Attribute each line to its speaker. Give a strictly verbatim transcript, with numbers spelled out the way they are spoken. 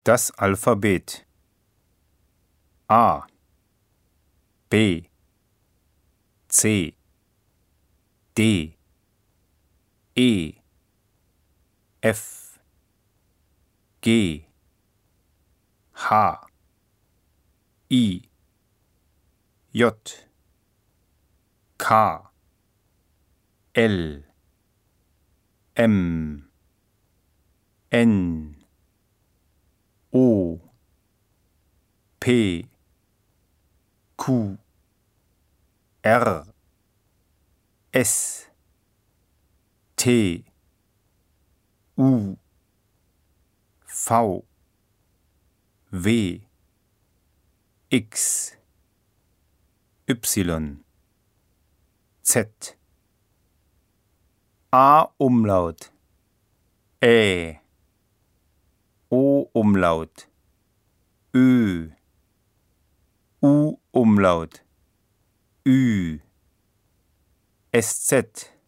Speaker 1: Das Alphabet: A, B, C, D, E, F, G, H, I, J, K, L, M, N, O, P, Q, R, S, T, U, V, W, X, Y, Z. A-Umlaut, Ä, O-Umlaut, Ö, U-Umlaut, Ü, S Z.